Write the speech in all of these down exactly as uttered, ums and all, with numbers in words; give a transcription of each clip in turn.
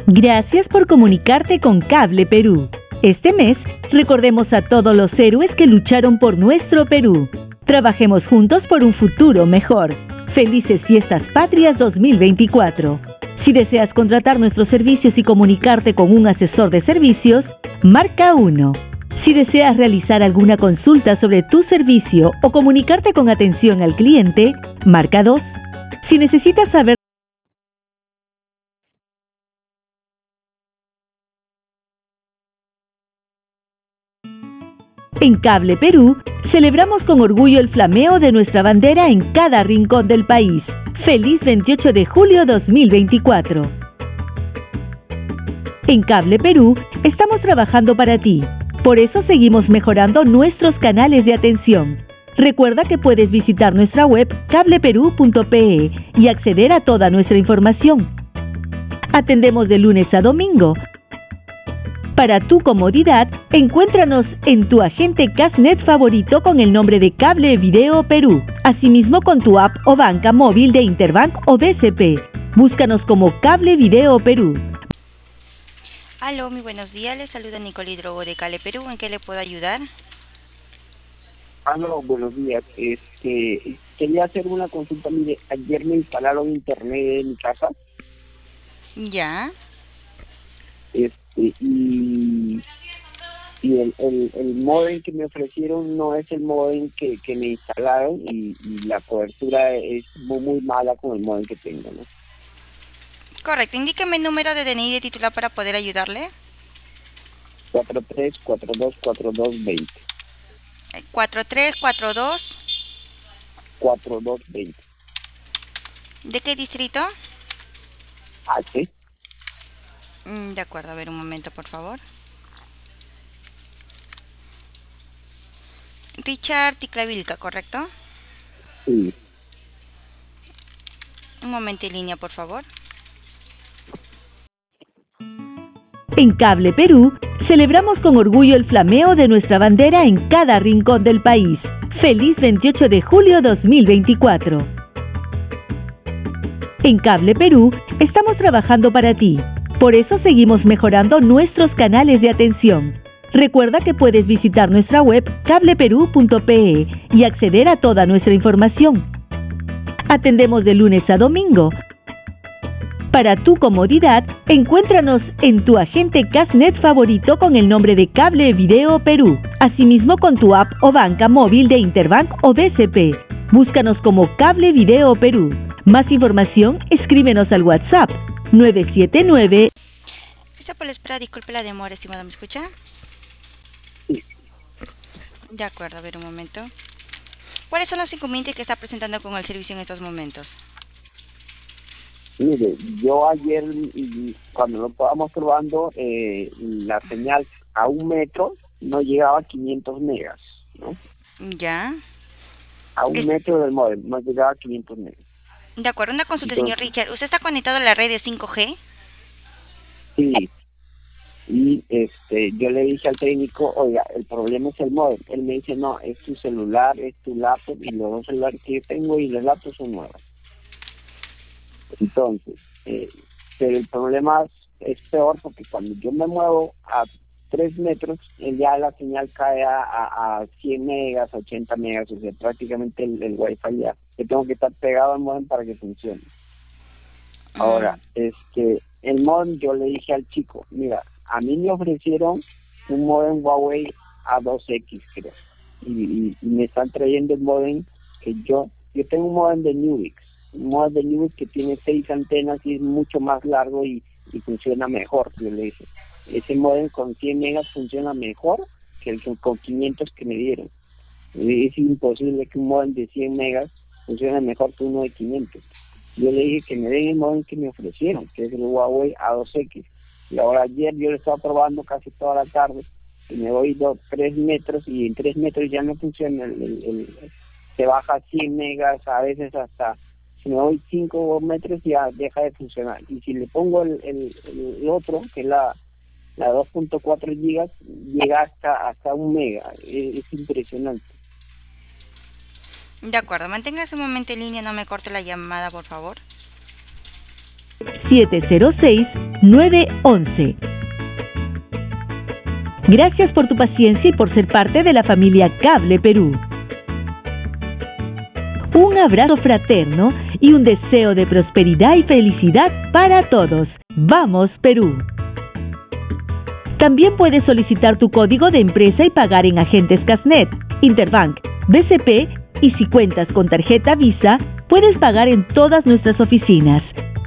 Gracias por comunicarte con Cable Perú. Este mes, recordemos a todos los héroes que lucharon por nuestro Perú. Trabajemos juntos por un futuro mejor. Felices Fiestas Patrias dos mil veinticuatro. Si deseas contratar nuestros servicios y comunicarte con un asesor de servicios, marca uno. Si deseas realizar alguna consulta sobre tu servicio o comunicarte con atención al cliente, marca dos. Si necesitas saber En Cable Perú, celebramos con orgullo el flameo de nuestra bandera en cada rincón del país. ¡Feliz veintiocho de julio dos mil veinticuatro! En Cable Perú, estamos trabajando para ti. Por eso seguimos mejorando nuestros canales de atención. Recuerda que puedes visitar nuestra web cable perú punto pe y acceder a toda nuestra información. Atendemos de lunes a domingo. Para tu comodidad, encuéntranos en tu agente Casnet favorito con el nombre de Cable Video Perú. Asimismo con tu app o banca móvil de Interbank o B C P. Búscanos como Cable Video Perú. Aló, muy buenos días. Les saluda Nicole Hidrogo de Cable Perú. ¿En qué le puedo ayudar? Aló, buenos días. Este, quería hacer una consulta. Mire, ayer me instalaron internet en mi casa. Ya. Este, y, y el, el, el módem que me ofrecieron no es el módem que, que me instalaron y, y la cobertura es muy, muy mala con el módem que tengo, ¿no? Correcto. Indíqueme el número de D N I de titular para poder ayudarle. cuatro tres cuatro dos cuatro dos veinte. cuatro tres cuatro dos. cuatro dos veinte. ¿De qué distrito? H. Mm, De acuerdo, a ver un momento, por favor. Richard Ticlavilca, ¿correcto? Sí. Un momento en línea, por favor. En Cable Perú, celebramos con orgullo el flameo de nuestra bandera en cada rincón del país. ¡Feliz veintiocho de julio dos mil veinticuatro! En Cable Perú, estamos trabajando para ti. Por eso seguimos mejorando nuestros canales de atención. Recuerda que puedes visitar nuestra web cable perú punto pe y acceder a toda nuestra información. Atendemos de lunes a domingo. Para tu comodidad, encuéntranos en tu agente Casnet favorito con el nombre de Cable Video Perú. Asimismo con tu app o banca móvil de Interbank o B C P. Búscanos como Cable Video Perú. Más información, escríbenos al WhatsApp nueve siete nueve. Gracias por la espera. Disculpe la demora, estimado. ¿Me escucha? Sí. De acuerdo, a ver un momento. ¿Cuáles son los inconvenientes que está presentando con el servicio en estos momentos? Mire, yo ayer, y cuando lo estábamos probando, eh, la señal a un metro no llegaba a quinientos megas, ¿no? Ya. A un Es- metro del módem no llegaba a quinientos megas. De acuerdo, una consulta, señor Entonces, Richard. ¿Usted está conectado a la red de cinco G? sí, y este, yo le dije al técnico, oiga, el problema es el módem. Él me dice, no, es tu celular, es tu laptop, y los dos celulares que yo tengo y los laptops son nuevos. Entonces, eh, pero el problema es, es peor porque cuando yo me muevo a tres metros, eh, ya la señal cae a, a, a cien megas, a ochenta megas, o sea, prácticamente el, el wifi ya, que tengo que estar pegado al modem para que funcione. Ahora, este, el modem, yo le dije al chico, mira, a mí me ofrecieron un modem Huawei A dos X, creo, y, y, y me están trayendo el modem que yo, yo tengo un modem de Nubix, un modem de Nubix que tiene seis antenas y es mucho más largo y, y funciona mejor, yo le dije. Ese modem con cien megas funciona mejor que el que- con quinientos que me dieron. Es imposible que un modem de cien megas funcione mejor que uno de quinientos. Yo le dije que me den el modem que me ofrecieron, que es el Huawei A dos X. Y ahora ayer yo lo estaba probando casi toda la tarde y me voy dos, tres metros y en tres metros ya no funciona. El, el, el- se baja a cien megas, a veces hasta, si me voy cinco metros ya deja de funcionar. Y si le pongo el, el, el otro, que es la, la dos punto cuatro gigas, llega hasta, hasta un mega. Es, es impresionante. De acuerdo, manténgase un momento en línea, no me corte la llamada, por favor. siete cero seis nueve once. Gracias por tu paciencia y por ser parte de la familia Cable Perú. Un abrazo fraterno y un deseo de prosperidad y felicidad para todos. ¡Vamos, Perú! También puedes solicitar tu código de empresa y pagar en agentes Casnet, Interbank, B C P y si cuentas con tarjeta Visa, puedes pagar en todas nuestras oficinas.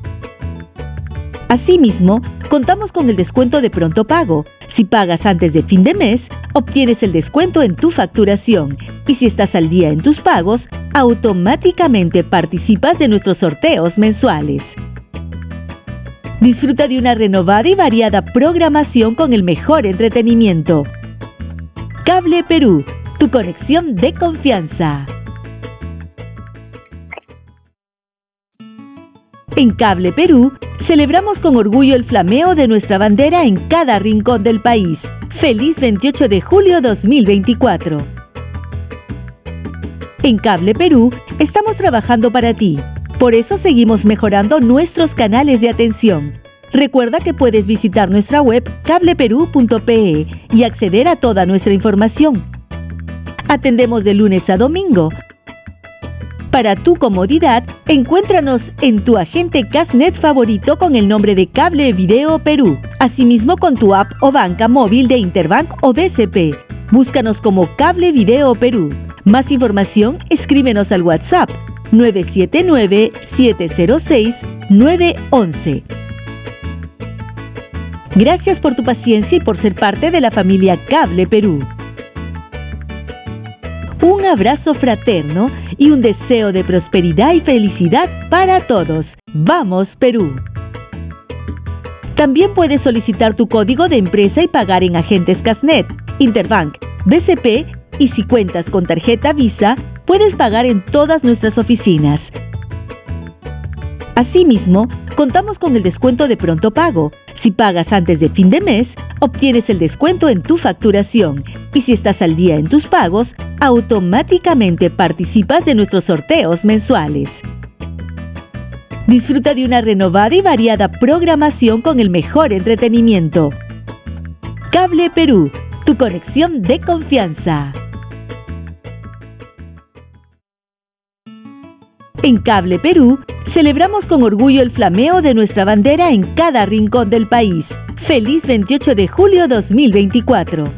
Asimismo, contamos con el descuento de pronto pago. Si pagas antes de fin de mes, obtienes el descuento en tu facturación. Y si estás al día en tus pagos, automáticamente participas de nuestros sorteos mensuales. Disfruta de una renovada y variada programación con el mejor entretenimiento. Cable Perú, tu conexión de confianza. En Cable Perú, celebramos con orgullo el flameo de nuestra bandera en cada rincón del país. ¡Feliz veintiocho de julio dos mil veinticuatro! En Cable Perú, estamos trabajando para ti. Por eso seguimos mejorando nuestros canales de atención. Recuerda que puedes visitar nuestra web cable perú punto pe y acceder a toda nuestra información. Atendemos de lunes a domingo. Para tu comodidad, encuéntranos en tu agente Casnet favorito con el nombre de Cable Video Perú. Asimismo con tu app o banca móvil de Interbank o B C P. Búscanos como Cable Video Perú. Más información, escríbenos al WhatsApp nueve siete nueve, siete cero seis, nueve once. Gracias por tu paciencia y por ser parte de la familia Cable Perú. Un abrazo fraterno y un deseo de prosperidad y felicidad para todos. ¡Vamos, Perú! También puedes solicitar tu código de empresa y pagar en agentes Casnet, Interbank, B C P y si cuentas con tarjeta Visa, puedes pagar en todas nuestras oficinas. Asimismo, contamos con el descuento de pronto pago. Si pagas antes de fin de mes, obtienes el descuento en tu facturación. Y si estás al día en tus pagos, automáticamente participas de nuestros sorteos mensuales. Disfruta de una renovada y variada programación con el mejor entretenimiento. Cable Perú, tu conexión de confianza. En Cable Perú, celebramos con orgullo el flameo de nuestra bandera en cada rincón del país. ¡Feliz veintiocho de julio dos mil veinticuatro!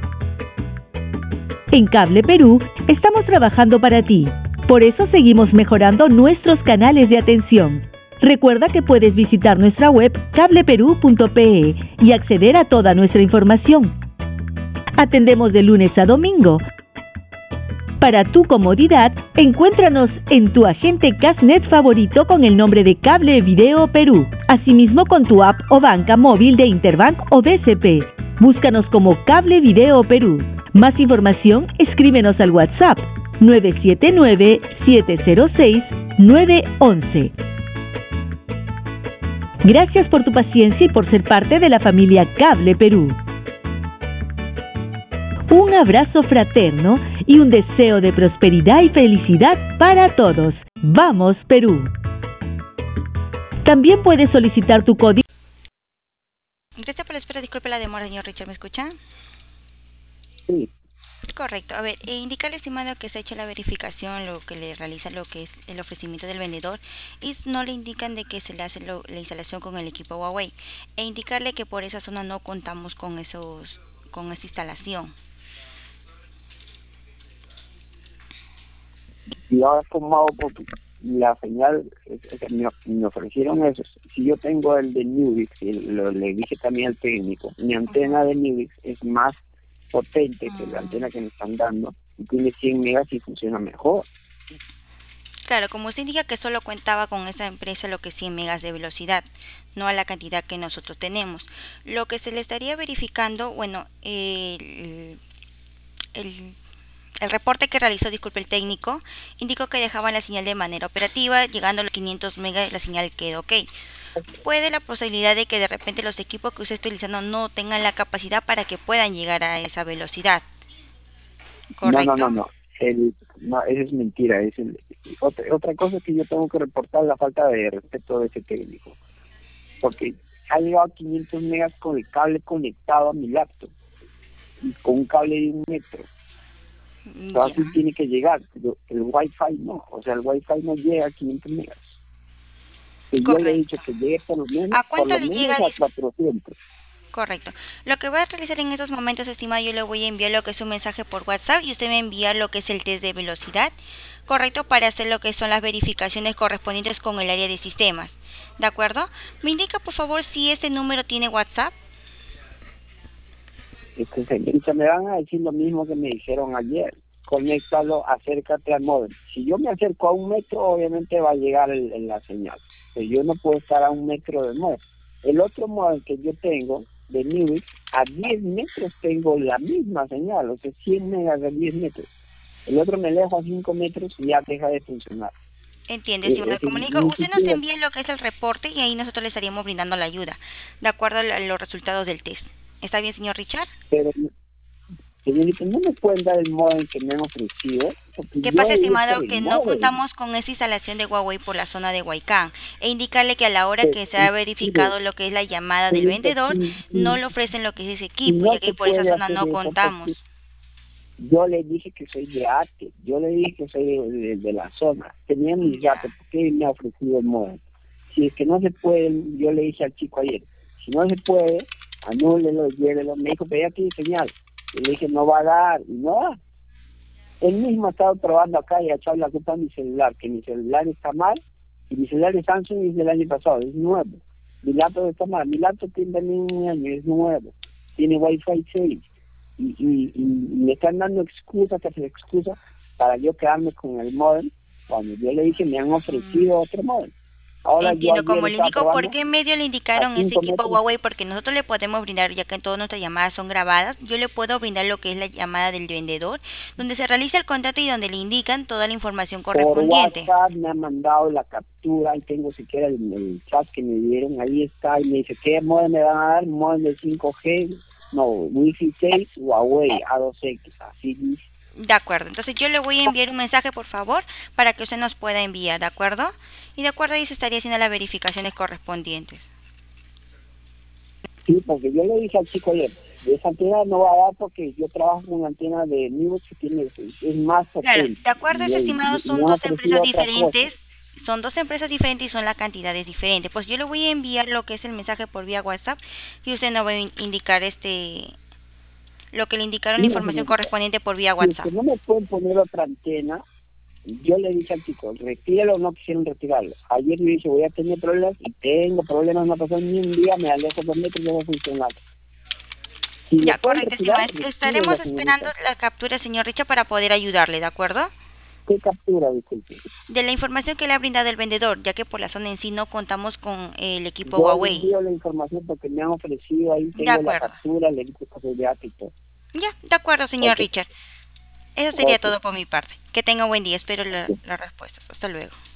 En Cable Perú, estamos trabajando para ti. Por eso seguimos mejorando nuestros canales de atención. Recuerda que puedes visitar nuestra web cable perú punto pe y acceder a toda nuestra información. Atendemos de lunes a domingo. Para tu comodidad, encuéntranos en tu agente Casnet favorito con el nombre de Cable Video Perú. Asimismo con tu app o banca móvil de Interbank o B C P. Búscanos como Cable Video Perú. Más información, escríbenos al WhatsApp nueve siete nueve, siete cero seis, nueve once. Gracias por tu paciencia y por ser parte de la familia Cable Perú. Un abrazo fraterno y un deseo de prosperidad y felicidad para todos. ¡Vamos, Perú! También puedes solicitar tu código. Gracias por la espera, disculpe la demora, señor Richard, ¿me escucha? Sí. Correcto. A ver, eh, indicarle, estimado, que se ha hecho la verificación, lo que le realiza lo que es el ofrecimiento del vendedor y no le indican de que se le hace lo, la instalación con el equipo Huawei e indicarle que por esa zona no contamos con esos, con esa instalación. Y ahora como hago porque la señal, es, es, me, me ofrecieron eso. Si yo tengo el de Nubix, y lo, le dije también al técnico, mi antena de Nubix es más potente que la antena que me están dando y tiene cien megas y funciona mejor. Claro, como usted indica que solo contaba con esa empresa lo que es cien megas de velocidad, no a la cantidad que nosotros tenemos. Lo que se le estaría verificando, bueno, el, el, el reporte que realizó, disculpe, el técnico, indicó que dejaban la señal de manera operativa, llegando a los quinientos megas la señal quedó ok. Puede la posibilidad de que de repente los equipos que usted está utilizando no tengan la capacidad para que puedan llegar a esa velocidad. ¿Correcto? No, no, no, no. El, no, eso es mentira. Es el, otra, otra cosa que yo tengo que reportar, la falta de respeto de ese técnico. Porque ha llegado a quinientos megas con el cable conectado a mi laptop y con un cable de un metro. O sea, así tiene que llegar, pero el Wi-Fi no, o sea, el Wi-Fi no llega a quinientos megas. Y yo le he dicho que llegue por lo menos ¿A por cuánto lo le menos llega? a cuatrocientos. Correcto. Lo que voy a realizar en estos momentos, estimado, yo le voy a enviar lo que es un mensaje por WhatsApp y usted me envía lo que es el test de velocidad, correcto, para hacer lo que son las verificaciones correspondientes con el área de sistemas. ¿De acuerdo? Me indica, por favor, si este número tiene WhatsApp. Este, señorita, me van a decir lo mismo que me dijeron ayer. Conéctalo, acércate al módem. Si yo me acerco a un metro, obviamente va a llegar el, el- la señal. Pero yo no puedo estar a un metro del módem. El otro módem que yo tengo, de Newix, a diez metros tengo la misma señal, o sea, cien megas a diez metros. El otro me alejo a cinco metros y ya deja de funcionar. Entiende, Eh, si me es lo decir, comunico, ni usted nos siquiera- envía lo que es el reporte y ahí nosotros le estaríamos brindando la ayuda, de acuerdo a la- los resultados del test. ¿Está bien, señor Richard? pero, señorita, no me pueden dar el módem que me han ofrecido, porque ¿Qué yo pasa, he ido por estimado? el Que no módem. contamos con esa instalación de Huawei por la zona de Huaycán. E indicarle que a la hora Pero, que se ha mire, verificado lo que es la llamada del señorita, vendedor, si, no si- le ofrecen lo que es ese si equipo, no ya que se por esa puede zona hacer no eso, contamos. porque yo le dije que soy de Ate, yo le dije que soy de, de- de la zona, tenía mis Ya. datos, ¿por qué me ha ofrecido el módem? Si es que no se puede, yo le dije al chico ayer, si no se puede, anúlelo, llévelo, me dijo, pero ya tiene señal, y le dije, no va a dar, y no da. Él mismo ha estado probando acá y ha echado la culpa a mi celular, que mi celular está mal, y mi celular de Samsung es del año pasado, es nuevo. Mi laptop está mal, mi laptop tiene también un año, es nuevo, tiene Wi-Fi seis, y, y, y me están dando excusas tras excusas para yo quedarme con el modem, cuando yo le dije me han ofrecido otro modem. Ahora yo Entiendo, ayer como le estaba indico, ¿por probando qué medio le a indicaron ese cinco equipo metros. Huawei? Porque nosotros le podemos brindar, ya que todas nuestras llamadas son grabadas, yo le puedo brindar lo que es la llamada del vendedor, donde se realiza el contrato y donde le indican toda la información Por correspondiente. WhatsApp me han mandado la captura, ahí tengo siquiera el, el chat que me dieron, ahí está, y me dice, ¿qué modem me van a dar? Modem de cinco G, no, Wi-Fi seis, Huawei A dos X, así dice. De acuerdo, entonces yo le voy a enviar un mensaje, por favor, para que usted nos pueda enviar, ¿de acuerdo? Y de acuerdo ahí se estaría haciendo las verificaciones correspondientes. Sí, porque yo le dije al chico ayer, de esa antena no va a dar porque yo trabajo con una antena de Newix que tiene, es más Claro, potente. de acuerdo, Y, ese y- estimado, y son me han dos ofrecido empresas otra cosa. diferentes, son dos empresas diferentes y son las cantidades diferentes. Pues yo le voy a enviar lo que es el mensaje por vía WhatsApp y usted nos va a in- indicar este, lo que le indicaron la Mira, información señorita, correspondiente por vía si es WhatsApp. que no me pueden poner otra antena, yo le dije al chico, retíralo, no quisieron retirarlo. Ayer le dije, voy a tener problemas y tengo problemas, no pasó ni un día, me alejo dos metros y no va a funcionar. Si lo Ya, pueden correcto, retirar, estimado. retírelo, Estaremos señorita. esperando la captura, señor Richard, para poder ayudarle, ¿de acuerdo? ¿Qué captura, disculpe? De la información que le ha brindado el vendedor, ya que por la zona en sí no contamos con el equipo Yo le Huawei. envío la información porque me han ofrecido, ahí De tengo la acuerdo. captura, le dije que soy de Ate y todo. Ya, de acuerdo, señor Ok, Richard. Eso sería ok. todo por mi parte. Que tenga un buen día. Espero la- las respuestas. Hasta luego.